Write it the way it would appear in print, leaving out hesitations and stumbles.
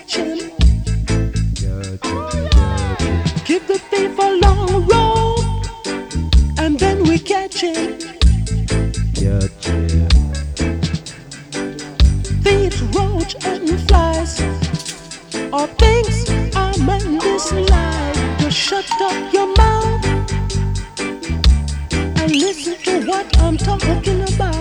catch him. Give the thief a long rope, and then we catch him. Thieves, roach, and flies are things I men dislike. Just shut up your mouth and listen to what I'm talking about.